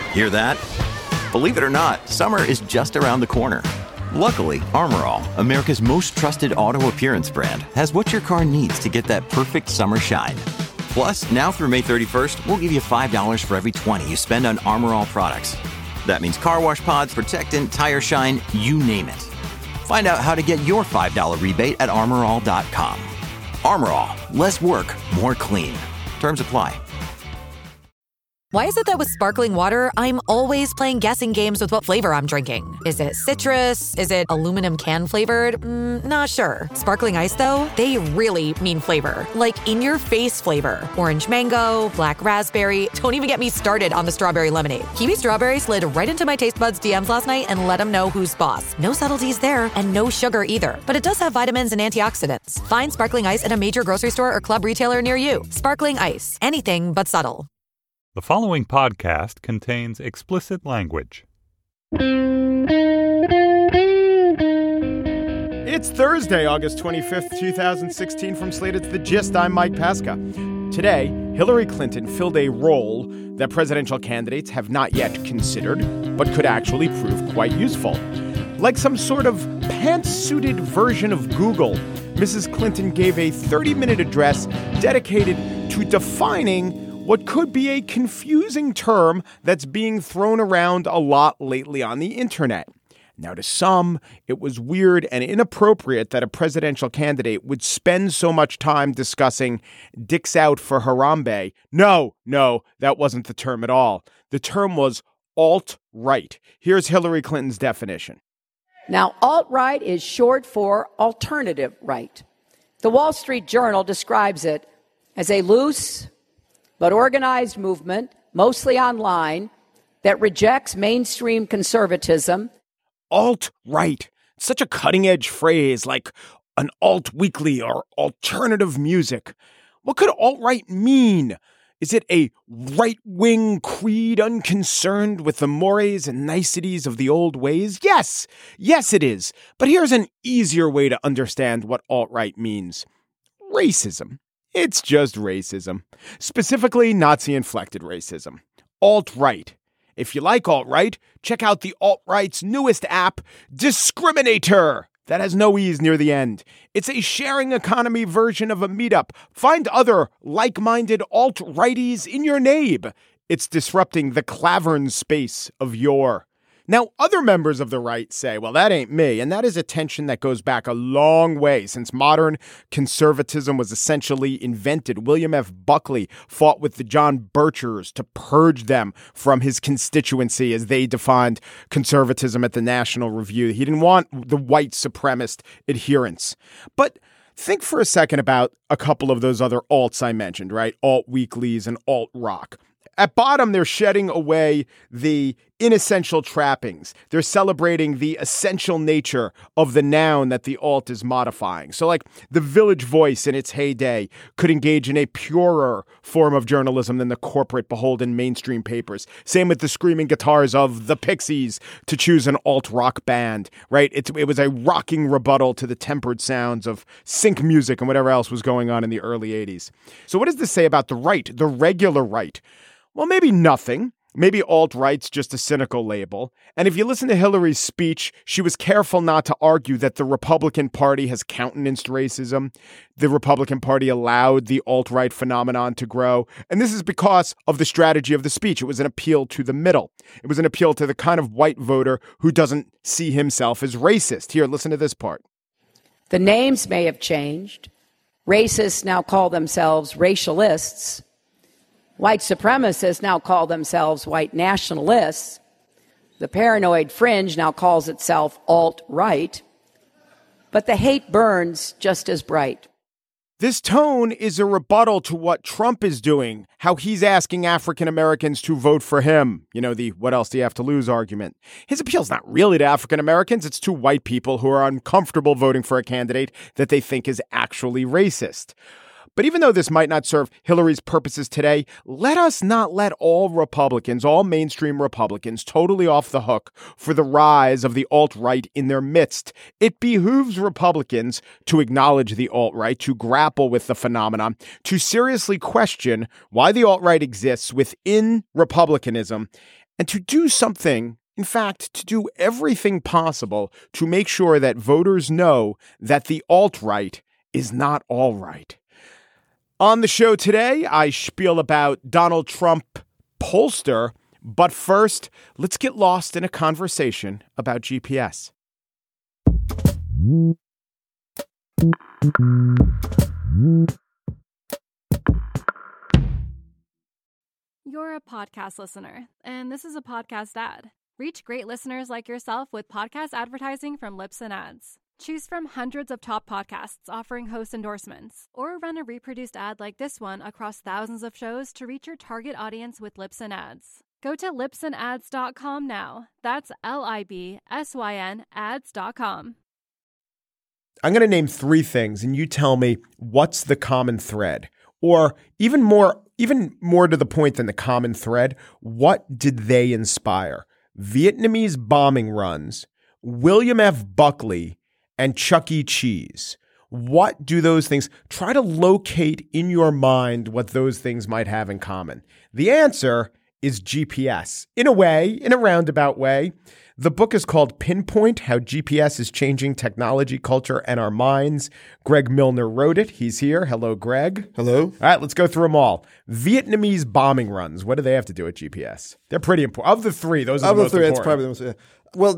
Hear that? Believe it or not, summer is just around the corner. Luckily, Armor All, America's most trusted auto appearance brand, has what your car needs to get that perfect summer shine. Plus, now through May 31st, we'll give you $5 for every $20 you spend on Armor All products. That means car wash pods, protectant, tire shine, you name it. Find out how to get your $5 rebate at armorall.com. Armor All, less work, more clean. Terms apply. Why is it that with sparkling water, I'm always playing guessing games with what flavor I'm drinking? Is it citrus? Is it aluminum can flavored? Not sure. Sparkling ice, though, they really mean flavor. Like in-your-face flavor. Orange mango, black raspberry. Don't even get me started on the strawberry lemonade. Kiwi Strawberry slid right into my taste buds DMs last night and let them know who's boss. No subtleties there, and no sugar either. But it does have vitamins and antioxidants. Find Sparkling Ice at a major grocery store or club retailer near you. Sparkling Ice. Anything but subtle. The following podcast contains explicit language. It's Thursday, August 25th, 2016. From Slate, it's The Gist. I'm Mike Pesca. Today, Hillary Clinton filled a role that presidential candidates have not yet considered, but could actually prove quite useful. Like some sort of pantsuited version of Google, Mrs. Clinton gave a 30-minute address dedicated to defining what could be a confusing term that's being thrown around a lot lately on the internet. Now, to some, it was weird and inappropriate that a presidential candidate would spend so much time discussing dicks out for Harambe. No, that wasn't the term at all. The term was alt-right. Here's Hillary Clinton's definition. Now, alt-right is short for alternative right. The Wall Street Journal describes it as a loose but organized movement, mostly online, that rejects mainstream conservatism. Alt-right. Such a cutting-edge phrase, like an alt-weekly or alternative music. What could alt-right mean? Is it a right-wing creed unconcerned with the mores and niceties of the old ways? Yes, it is. But here's an easier way to understand what alt-right means. Racism. It's just racism. Specifically, Nazi-inflected racism. Alt-right. If you like alt-right, check out the alt-right's newest app, Discriminator. That has no E's near the end. It's a sharing economy version of a meetup. Find other like-minded alt-righties in your neighbor. It's disrupting the clavern space of yore. Now, other members of the right say, well, that ain't me. And that is a tension that goes back a long way since modern conservatism was essentially invented. William F. Buckley fought with the John Birchers to purge them from his constituency as they defined conservatism at the National Review. He didn't want the white supremacist adherents. But think for a second about a couple of those other alts I mentioned, right? Alt-weeklies and alt-rock. At bottom, they're shedding away the inessential trappings. They're celebrating the essential nature of the noun that the alt is modifying. So like the Village Voice in its heyday could engage in a purer form of journalism than the corporate beholden mainstream papers. Same with the screaming guitars of the Pixies, to choose an alt-rock band, right? It was a rocking rebuttal to the tempered sounds of sync music and whatever else was going on in the early 80s. So what does this say about the right, the regular right? Well, maybe nothing. Maybe alt-right's just a cynical label. And if you listen to Hillary's speech, she was careful not to argue that the Republican Party has countenanced racism. The Republican Party allowed the alt-right phenomenon to grow. And this is because of the strategy of the speech. It was an appeal to the middle. It was an appeal to the kind of white voter who doesn't see himself as racist. Here, listen to this part. The names may have changed. Racists now call themselves racialists. White supremacists now call themselves white nationalists. The paranoid fringe now calls itself alt-right. But the hate burns just as bright. This tone is a rebuttal to what Trump is doing, how he's asking African Americans to vote for him. You know, the what else do you have to lose argument. His appeal's not really to African Americans. It's to white people who are uncomfortable voting for a candidate that they think is actually racist. But even though this might not serve Hillary's purposes today, let us not let all Republicans, all mainstream Republicans, totally off the hook for the rise of the alt-right in their midst. It behooves Republicans to acknowledge the alt-right, to grapple with the phenomenon, to seriously question why the alt-right exists within Republicanism, and to do something, in fact, to do everything possible to make sure that voters know that the alt-right is not all right. On the show today, I spiel about Donald Trump pollster, but first, let's get lost in a conversation about GPS. You're a podcast listener, and this is a podcast ad. Reach great listeners like yourself with podcast advertising from Libsyn Ads. Choose from hundreds of top podcasts offering host endorsements, or run a reproduced ad like this one across thousands of shows to reach your target audience with Libsyn Ads. Go to libsynads.com now. That's LIBSYN ads.com. I'm going to name three things, and you tell me what's the common thread. Or even more to the point than the common thread, what did they inspire? Vietnamese bombing runs, William F. Buckley, and Chuck E. Cheese. What do those things? Try to locate in your mind what those things might have in common. The answer is GPS. In a way, in a roundabout way. The book is called Pinpoint: How GPS is Changing Technology, Culture, and Our Minds. Greg Milner wrote it. He's here. Hello, Greg. Hello. All right, let's go through them all. Vietnamese bombing runs. What do they have to do with GPS? They're pretty important. Of the three, those are the most important. It's probably the most. Yeah. Well,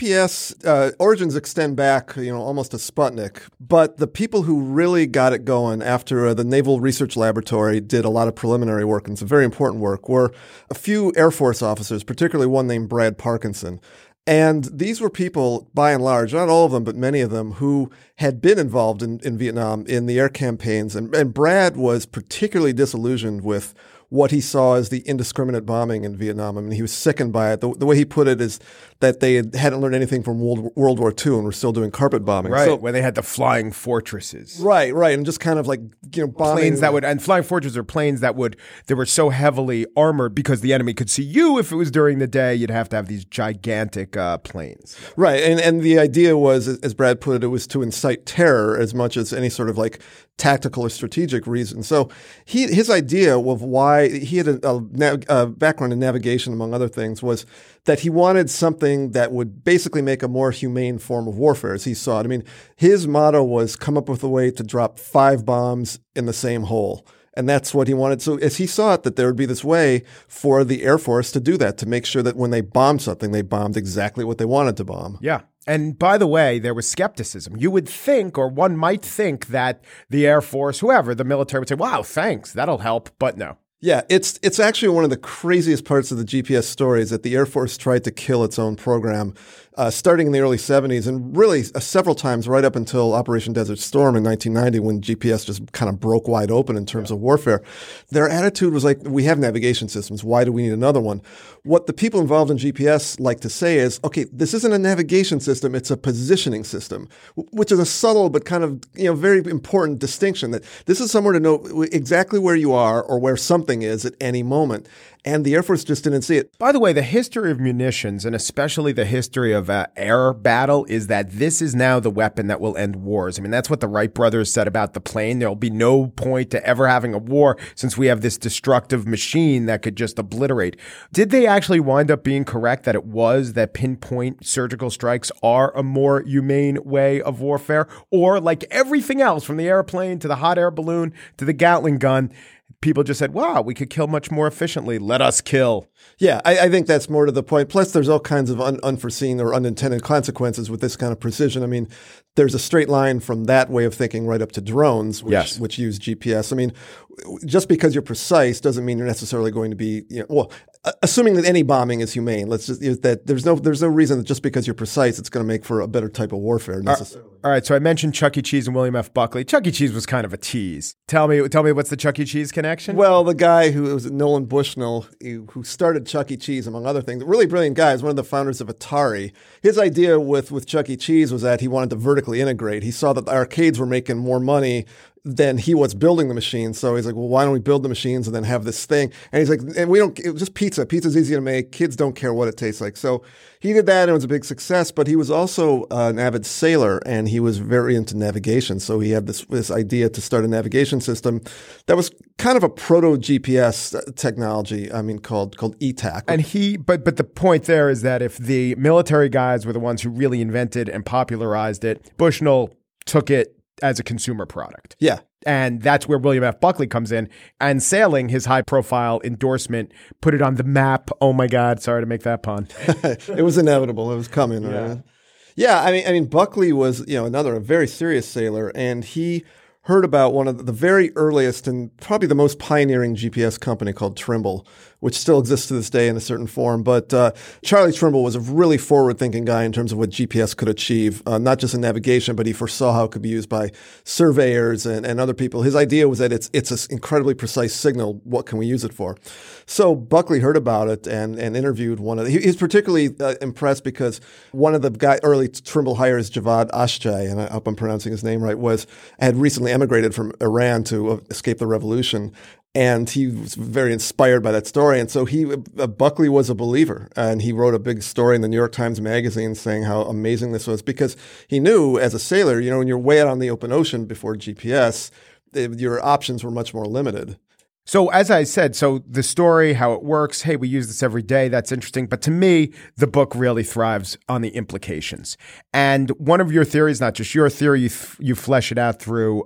GPS origins extend back, almost to Sputnik. But the people who really got it going after the Naval Research Laboratory did a lot of preliminary work, and some very important work, were a few Air Force officers, particularly one named Brad Parkinson. And these were people, by and large, not all of them, but many of them, who had been involved in Vietnam in the air campaigns. And Brad was particularly disillusioned with what he saw as the indiscriminate bombing in Vietnam. I mean, he was sickened by it. The way he put it is that they hadn't learned anything from World War II and were still doing carpet bombing. Right, where they had the flying fortresses. Right, and just kind of like, bombing. Planes that would, and flying fortresses are planes that they were so heavily armored because the enemy could see you. If it was during the day, you'd have to have these gigantic planes. Right, and the idea was, as Brad put it, it was to incite terror as much as any sort of like tactical or strategic reason. So his idea of why he had a background in navigation, among other things, was that he wanted something that would basically make a more humane form of warfare, as he saw it. I mean, his motto was come up with a way to drop 5 bombs in the same hole. And that's what he wanted. So as he saw it, that there would be this way for the Air Force to do that, to make sure that when they bombed something, they bombed exactly what they wanted to bomb. Yeah. And by the way, there was skepticism. You would think, or one might think, that the Air Force, whoever, the military would say, wow, thanks, that'll help. But no. Yeah, it's actually one of the craziest parts of the GPS story is that the Air Force tried to kill its own program starting in the early 70s and really several times right up until Operation Desert Storm in 1990 when GPS just kind of broke wide open in terms of warfare. Their attitude was like, we have navigation systems. Why do we need another one? What the people involved in GPS like to say is, okay, this isn't a navigation system. It's a positioning system, which is a subtle but kind of very important distinction, that this is somewhere to know exactly where you are or where something is at any moment. And the Air Force just didn't see it. By the way, the history of munitions, and especially the history of air battle, is that this is now the weapon that will end wars. I mean, that's what the Wright brothers said about the plane. There'll be no point to ever having a war since we have this destructive machine that could just obliterate. Did they actually wind up being correct that pinpoint surgical strikes are a more humane way of warfare? Or like everything else, from the airplane to the hot air balloon to the Gatling gun, people just said, wow, we could kill much more efficiently. Let us kill. Yeah, I think that's more to the point. Plus, there's all kinds of unforeseen or unintended consequences with this kind of precision. I mean, there's a straight line from that way of thinking right up to drones, which use GPS. I mean, just because you're precise doesn't mean you're necessarily going to be, assuming that any bombing is humane. Let's just that there's no reason that just because you're precise, it's going to make for a better type of warfare necessarily. All right, so I mentioned Chuck E. Cheese and William F. Buckley. Chuck E. Cheese was kind of a tease. Tell me what's the Chuck E. Cheese connection? Well, the guy who was Nolan Bushnell, who started Chuck E. Cheese, among other things, a really brilliant guy, is one of the founders of Atari. His idea with Chuck E. Cheese was that he wanted to vertically integrate. He saw that the arcades were making more money than he was building the machines. So he's like, well, why don't we build the machines and then have this thing? And he's like, and we don't, it was just pizza. Pizza's easy to make. Kids don't care what it tastes like. So he did that and it was a big success, but he was also an avid sailor and he was very into navigation. So he had this idea to start a navigation system that was kind of a proto GPS technology, I mean, called ETAC. And but the point there is that if the military guys were the ones who really invented and popularized it, Bushnell took it as a consumer product. Yeah. And that's where William F. Buckley comes in. And sailing, his high-profile endorsement, put it on the map. Oh, my God. Sorry to make that pun. It was inevitable. It was coming. Yeah. Right? Yeah. I mean, Buckley was, a very serious sailor, and he heard about one of the very earliest and probably the most pioneering GPS company called Trimble, which still exists to this day in a certain form. But Charlie Trimble was a really forward-thinking guy in terms of what GPS could achieve, not just in navigation, but he foresaw how it could be used by surveyors and other people. His idea was that it's an incredibly precise signal. What can we use it for? So Buckley heard about it and interviewed one of he's particularly impressed because one of the early Trimble hires, Javad Ashjai, and I hope I'm pronouncing his name right, had recently emigrated from Iran to escape the revolution. And he was very inspired by that story. And so Buckley was a believer. And he wrote a big story in the New York Times Magazine saying how amazing this was because he knew as a sailor, when you're way out on the open ocean before GPS, your options were much more limited. So as I said, the story, how it works, hey, we use this every day, that's interesting. But to me, the book really thrives on the implications. And one of your theories, not just your theory, you flesh it out through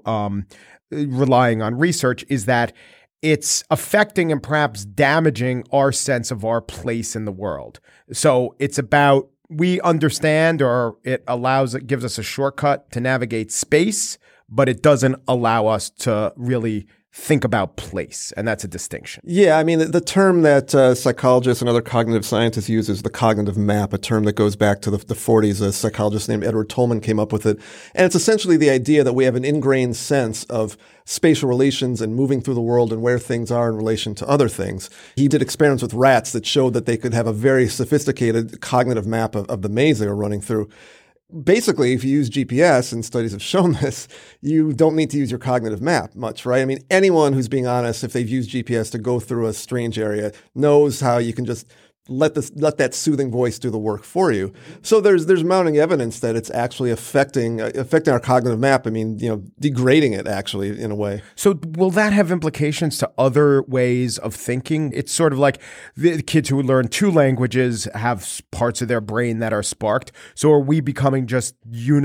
relying on research, is that it's affecting and perhaps damaging our sense of our place in the world. So it's about we understand, or it gives us a shortcut to navigate space, but it doesn't allow us to really think about place, and that's a distinction. Yeah, I mean, the term that psychologists and other cognitive scientists use is the cognitive map, a term that goes back to the 40s. A psychologist named Edward Tolman came up with it. And it's essentially the idea that we have an ingrained sense of spatial relations and moving through the world and where things are in relation to other things. He did experiments with rats that showed that they could have a very sophisticated cognitive map of the maze they were running through. Basically, if you use GPS, and studies have shown this, you don't need to use your cognitive map much, right? I mean, anyone who's being honest, if they've used GPS to go through a strange area, knows how you can just let that soothing voice do the work for you. So there's mounting evidence that it's actually affecting our cognitive map. I mean, degrading it actually in a way. So will that have implications to other ways of thinking? It's sort of like the kids who learn 2 languages have parts of their brain that are sparked. So are we becoming just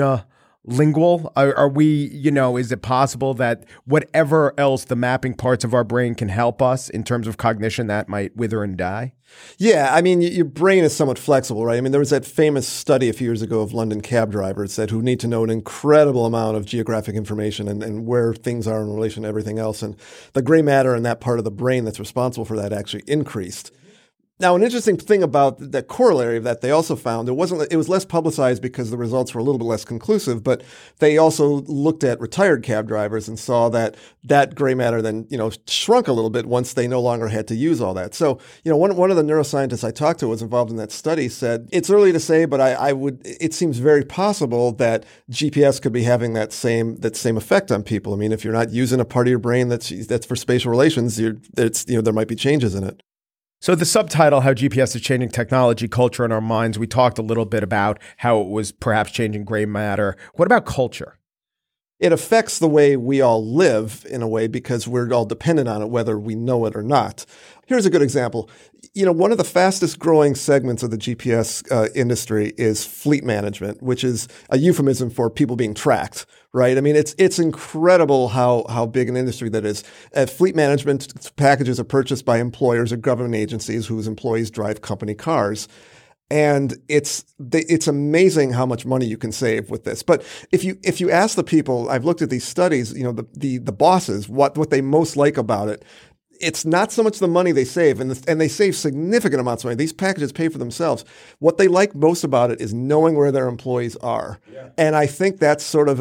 unilingual? Are we, is it possible that whatever else the mapping parts of our brain can help us in terms of cognition, that might wither and die? Yeah, I mean, your brain is somewhat flexible, right? I mean, there was that famous study a few years ago of London cab drivers who need to know an incredible amount of geographic information and where things are in relation to everything else. And the gray matter in that part of the brain that's responsible for that actually increased. Now, an interesting thing about that corollary of that they also found, it was less publicized because the results were a little bit less conclusive, but they also looked at retired cab drivers and saw that gray matter then, shrunk a little bit once they no longer had to use all that. So, one of the neuroscientists I talked to who was involved in that study said, it's early to say, but it seems very possible that GPS could be having that same effect on people. I mean, if you're not using a part of your brain that's for spatial relations, there might be changes in it. So the subtitle, How GPS is Changing Technology, Culture, and Our Minds, we talked a little bit about how it was perhaps changing gray matter. What about culture? It affects the way we all live in a way because we're all dependent on it, whether we know it or not. Here's a good example. One of the fastest growing segments of the GPS industry is fleet management, which is a euphemism for people being tracked, right? I mean, it's incredible how big an industry that is. Fleet management packages are purchased by employers or government agencies whose employees drive company cars. And it's amazing how much money you can save with this. But if you ask the people, I've looked at these studies, the bosses, what they most like about it, it's not so much the money they save, and they save significant amounts of money. These packages pay for themselves. What they like most about it is knowing where their employees are. Yeah. And I think that's sort of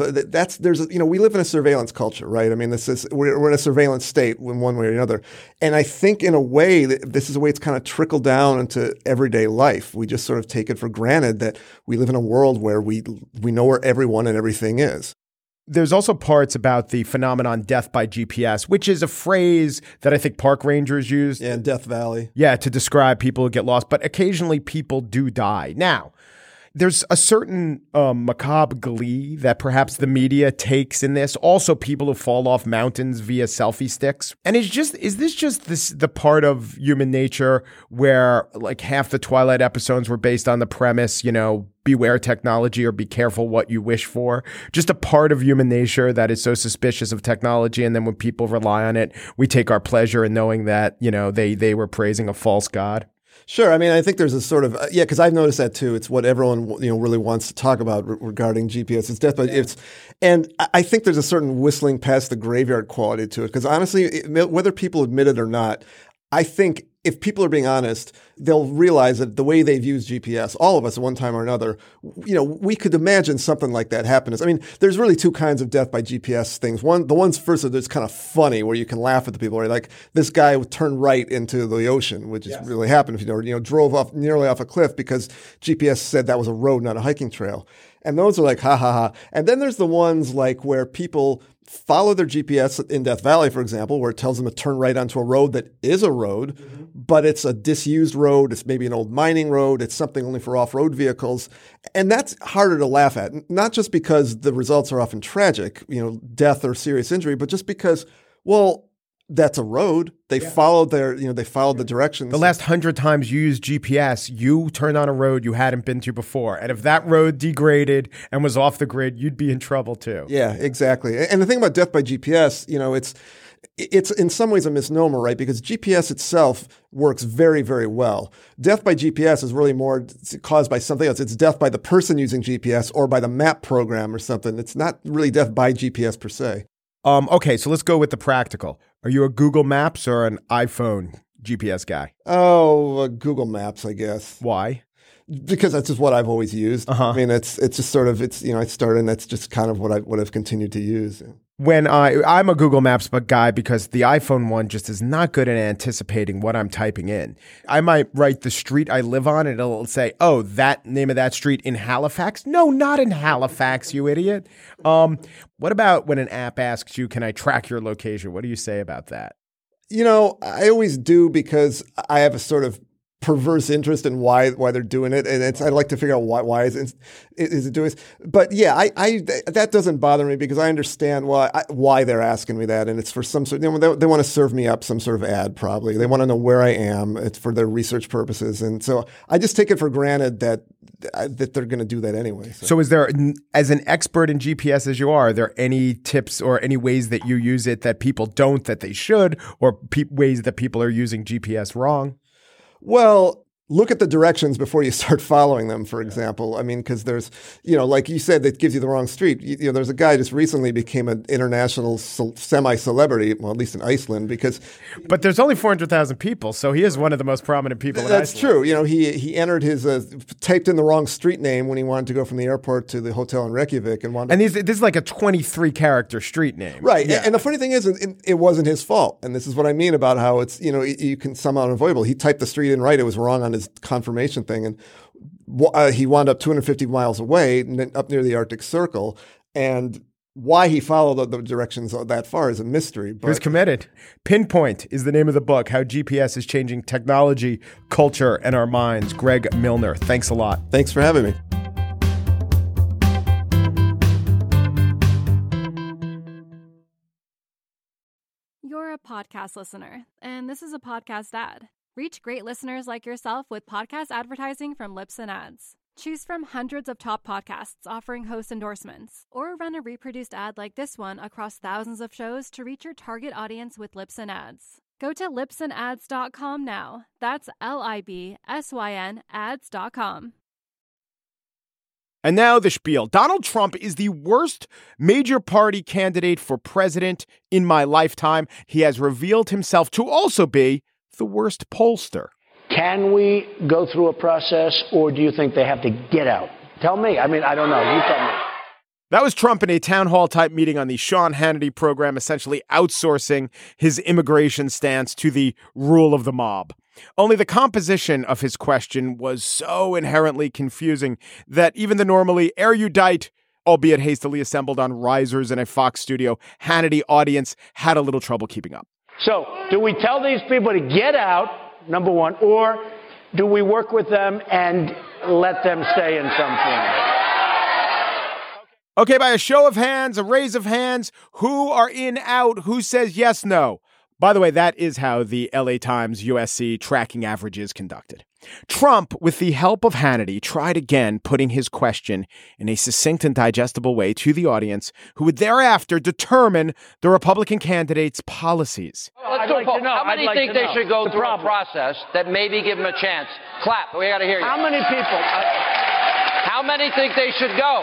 we live in a surveillance culture, right? I mean, we're in a surveillance state in one way or another. And I think in a way this is the way it's kind of trickled down into everyday life. We just sort of take it for granted that we live in a world where we know where everyone and everything is. There's also parts about the phenomenon death by GPS, which is a phrase that I think park rangers use. Yeah, Death Valley. Yeah, to describe people who get lost. But occasionally people do die. Now, there's a certain macabre glee that perhaps the media takes in this. Also, people who fall off mountains via selfie sticks. And is this just the part of human nature where like half the Twilight episodes were based on the premise, beware technology or be careful what you wish for? Just a part of human nature that is so suspicious of technology. And then when people rely on it, we take our pleasure in knowing that, they were praising a false god. Sure. I mean, I think there's a sort of because I've noticed that too. It's what everyone really wants to talk about regarding GPS. It's death, but and I think there's a certain whistling past the graveyard quality to it. Because honestly, whether people admit it or not, I think if people are being honest, they'll realize that the way they've used GPS, all of us at one time or another, we could imagine something like that happening. I mean, there's really two kinds of death by GPS things. The ones first that's kind of funny where you can laugh at the people, right? Like this guy would turn right into the ocean, which is really happened if drove nearly off a cliff because GPS said that was a road, not a hiking trail. And those are like, ha, ha, ha. And then there's the ones like where people follow their GPS in Death Valley, for example, where it tells them to turn right onto a road that is a road, but it's a disused road. It's maybe an old mining road. It's something only for off-road vehicles. And that's harder to laugh at, not just because the results are often tragic, death or serious injury, but just because, that's a road. They followed the directions. The last 100 times you used GPS, you turned on a road you hadn't been to before. And if that road degraded and was off the grid, you'd be in trouble too. Yeah, exactly. And the thing about death by GPS, it's in some ways a misnomer, right? Because GPS itself works very, very well. Death by GPS is really more caused by something else. It's death by the person using GPS or by the map program or something. It's not really death by GPS per se. Okay, so let's go with the practical. Are you a Google Maps or an iPhone GPS guy? Oh, Google Maps, I guess. Why? Because that's just what I've always used. Uh-huh. I mean, it's just sort of I started, and that's just kind of what I've continued to use. When I'm a Google Maps guy because the iPhone one just is not good at anticipating what I'm typing in. I might write the street I live on and it'll say, oh, that name of that street in Halifax? No, not in Halifax, you idiot. What about when an app asks you, can I track your location? What do you say about that? I always do because I have a sort of perverse interest in why they're doing it, and I'd like to figure out why is it doing this. But yeah, I that doesn't bother me because I understand why they're asking me that, and it's for some sort. They want to serve me up some sort of ad, probably. They want to know where I am. It's for their research purposes, and so I just take it for granted that they're going to do that anyway. So is there, as an expert in GPS as you are there any tips or any ways that you use it that people don't that they should, or ways that people are using GPS wrong? Well, look at the directions before you start following them, for example. I mean, because there's, like you said, that gives you the wrong street. There's a guy just recently became an international semi-celebrity, well, at least in Iceland, because... But there's only 400,000 people, so he is one of the most prominent people in Iceland. That's true. He entered his, typed in the wrong street name when he wanted to go from the airport to the hotel in Reykjavik. And this is like a 23-character street name. Right. Yeah. And the funny thing is, it wasn't his fault. And this is what I mean about how it's, you can somehow unavoidable. He typed the street in right. It was wrong on his confirmation thing, and he wound up 250 miles away, up near the Arctic Circle, and why he followed the directions that far is a mystery. But he was committed. Pinpoint is the name of the book, How GPS is Changing Technology, Culture, and Our Minds. Greg Milner, thanks a lot. Thanks for having me. You're a podcast listener, and this is a podcast ad. Reach great listeners like yourself with podcast advertising from Libsyn Ads. Choose from hundreds of top podcasts offering host endorsements, or run a reproduced ad like this one across thousands of shows to reach your target audience with Libsyn Ads. Go to libsynads.com now. That's LIBSYN ads.com. And now the spiel. Donald Trump is the worst major party candidate for president in my lifetime. He has revealed himself to also be the worst pollster. Can we go through a process, or do you think they have to get out? Tell me. I mean, I don't know. You tell me. That was Trump in a town hall type meeting on the Sean Hannity program, essentially outsourcing his immigration stance to the rule of the mob. Only the composition of his question was so inherently confusing that even the normally erudite albeit hastily assembled on risers in a Fox studio, Hannity audience had a little trouble keeping up. So, do we tell these people to get out, number one, or do we work with them and let them stay in some form? Okay, by a show of hands, a raise of hands, who are in, out, who says yes, no? By the way, that is how the LA Times USC tracking average is conducted. Trump, with the help of Hannity, tried again putting his question in a succinct and digestible way to the audience, who would thereafter determine the Republican candidate's policies. Let's do a poll. How many think they should go through a process that maybe give them a chance? Clap. We got to hear you. How many people? How many think they should go?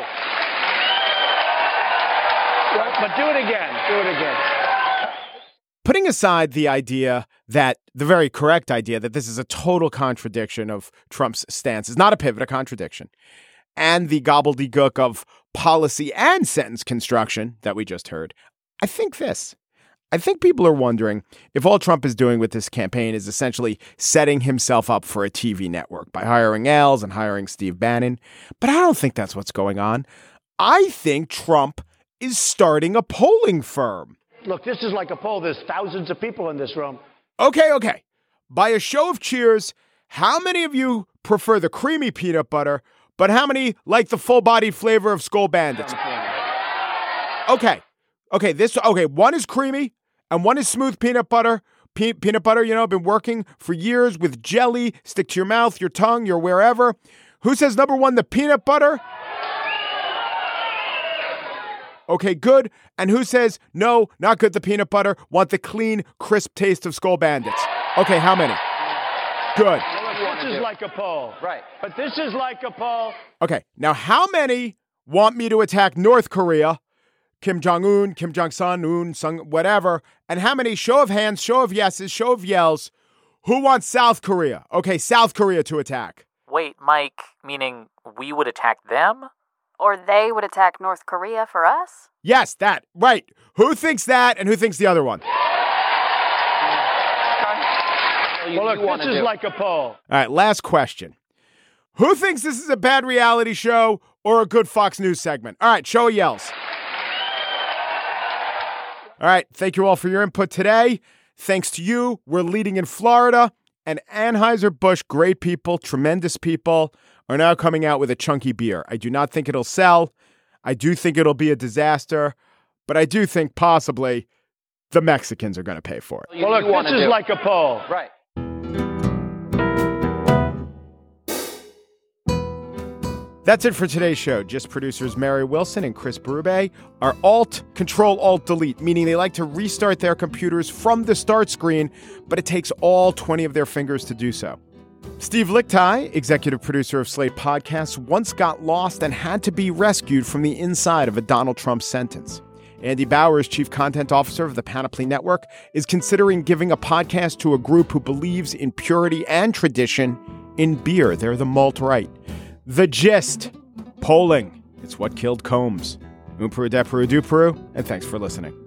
Well, but do it again. Do it again. Putting aside the very correct idea that this is a total contradiction of Trump's stance, is not a pivot, a contradiction, and the gobbledygook of policy and sentence construction that we just heard, I think people are wondering if all Trump is doing with this campaign is essentially setting himself up for a TV network by hiring Els and hiring Steve Bannon. But I don't think that's what's going on. I think Trump is starting a polling firm. Look, this is like a poll. There's thousands of people in this room. Okay. By a show of cheers, how many of you prefer the creamy peanut butter, but how many like the full-bodied flavor of Skull Bandits? Okay, one is creamy and one is smooth peanut butter. Peanut butter, been working for years with jelly, stick to your mouth, your tongue, your wherever. Who says number one, the peanut butter? Okay, good. And who says, no, not good, the peanut butter, want the clean, crisp taste of Skull Bandits? Okay, how many? Good. Well, this is like a poll. Right. But this is like a poll. Okay, now how many want me to attack North Korea, Kim Jong-un, Kim Jong-sun, whatever, and how many, show of hands, show of yeses, show of yells, who wants South Korea? Okay, South Korea to attack. Wait, Mike, meaning we would attack them? Or they would attack North Korea for us? Yes, that. Right. Who thinks that and who thinks the other one? Well, look, this is like a poll. All right, last question. Who thinks this is a bad reality show or a good Fox News segment? All right, show of yells. All right, thank you all for your input today. Thanks to you, we're leading in Florida, and Anheuser-Busch, great people, tremendous people, are now coming out with a chunky beer. I do not think it'll sell. I do think it'll be a disaster, but I do think possibly the Mexicans are going to pay for it. Well, look, this is like a poll. Right. That's it for today's show. Just producers Mary Wilson and Chris Berube are Control-Alt-Delete, meaning they like to restart their computers from the start screen, but it takes all 20 of their fingers to do so. Steve Lickteig, executive producer of Slate Podcasts, once got lost and had to be rescued from the inside of a Donald Trump sentence. Andy Bowers, chief content officer of the Panoply Network, is considering giving a podcast to a group who believes in purity and tradition in beer. They're the malt right. The gist. Polling. It's what killed Combs. Umperu, Deperu, Duperu, and thanks for listening.